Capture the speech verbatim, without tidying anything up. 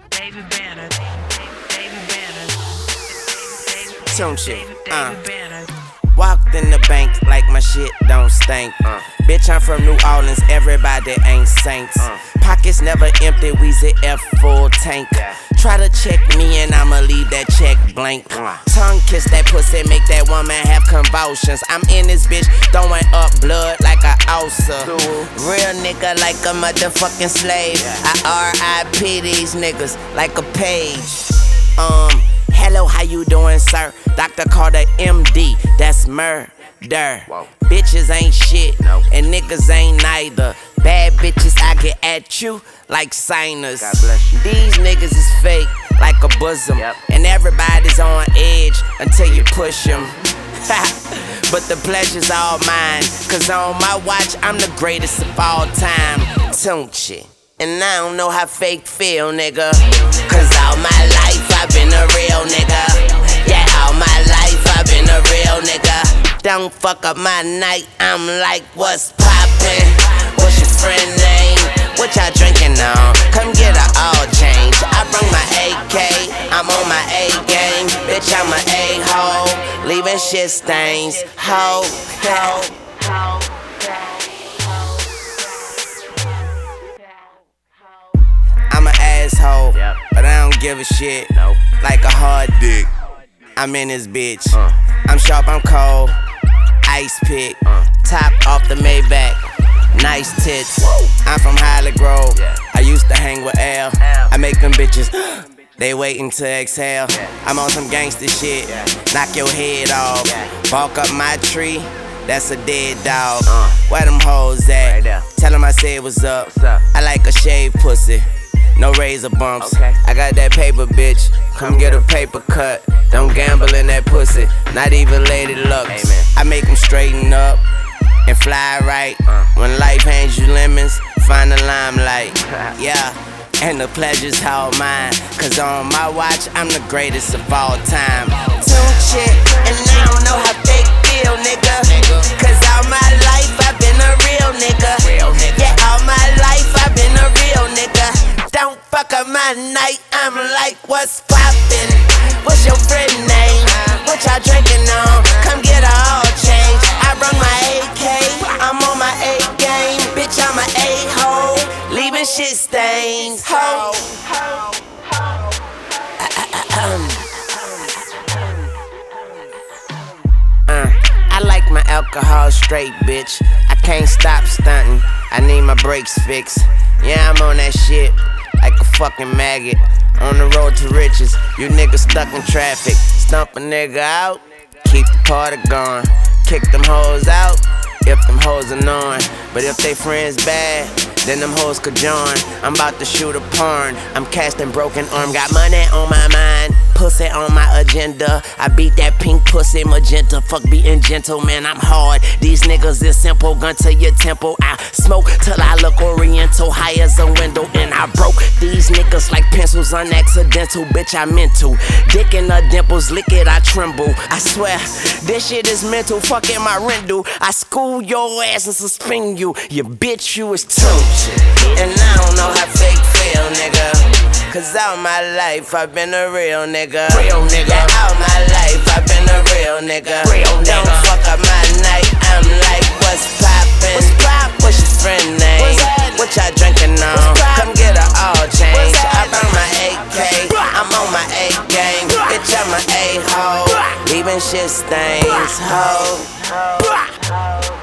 David Banner, David Banner, Tunechi, uh. David Banner. Walked in the bank like my shit don't stink. Uh. Bitch, I'm from New Orleans, everybody ain't saints. Uh. Pockets never empty, Weezy F full tank. Yeah. Try to check me and I'ma leave that check blank. Uh. Tongue kiss that pussy, make that woman have convulsions. I'm in this bitch, throwing up blood like a ulcer. Cool. Real nigga like a motherfucking slave. Yeah. I R I P these niggas like a page. Um. Hello, how you doing, sir? Doctor Carter, M D, that's murder. Whoa. Bitches ain't shit, no. And niggas ain't neither. Bad bitches, I get at you like signers. God bless you. These niggas is fake, like a bosom. Yep. And everybody's on edge until you push them. But the pleasure's all mine, cause on my watch, I'm the greatest of all time. Tunechi. And I don't know how fake feel, nigga. Cause all my life I've been a real nigga. Yeah, all my life I've been a real nigga. Don't fuck up my night, I'm like, what's poppin'? What's your friend name? What y'all drinking on? Come get a all change. I bring my A K, I'm on my A game. Bitch, I'm a A-hole, leaving shit stains. Ho, ho, ho. I'm an asshole, yep. But I don't give a shit. Nope. Like a hard dick, I'm in this bitch. Uh. I'm sharp, I'm cold, ice pick. Uh. Top off the Maybach, nice tits. Woo. I'm from Holly Grove, yeah. I used to hang with L. L. I make them bitches, they waiting to exhale. Yeah. I'm on some gangster shit, yeah. Knock your head off. Yeah. Bark up my tree, that's a dead dog. Uh. Where them hoes at? Right there. Tell them I said what's up. What's up? I like a shaved pussy. No razor bumps. Okay. I got that paper, bitch. Come get a paper cut. Don't gamble in that pussy. Not even Lady Lucks. Amen. I make them straighten up and fly right. Uh. When life hands you lemons, find the limelight. Yeah, and the pleasure's all mine. Cause on my watch, I'm the greatest of all time. Tunechi, and I don't know how fake feel, nigga. Cause all my life I've been a real nigga. Real nigga. Yeah, all my life I've been a real nigga. Don't fuck up my night, I'm like, what's poppin'? What's your friend name? What y'all drinking on? Come get a all change. I brought my A K, I'm on my A game. Bitch, I'm a A-hole, leaving shit stains. Ho. Uh, I like my alcohol straight, bitch. I can't stop stunting. I need my brakes fixed. Yeah, I'm on that shit. Like a fucking maggot, on the road to riches. You niggas stuck in traffic. Stump a nigga out, keep the party going. Kick them hoes out, if them hoes annoying. But if they friends bad, then them hoes could join. I'm about to shoot a porn, I'm casting broken arm. Got money on my mind, pussy on my agenda. I beat that pink pussy magenta. Fuck being gentle, man, I'm hard. These niggas is simple, gun to your temple. I smoke till I look oriental, high as a window. And I broke these niggas like pencils, unaccidental. Bitch, I meant to. Dick in the dimples, lick it, I tremble. I swear, this shit is mental, fucking my rental. I school your ass and suspend you. You bitch, you is Tunechi. And I don't know how fake feel, nigga. Cause all my life I've been a real nigga. Real nigga. Yeah, all my life I've been a real nigga. Real nigga. Don't fuck up my night, I'm like, what's poppin'? What's pop? What's your friend name? What y'all drinking on? Come get a all change. I bring my A K, I'm on my A game. Bitch, I'm a A-hole, leaving shit stains. Ho.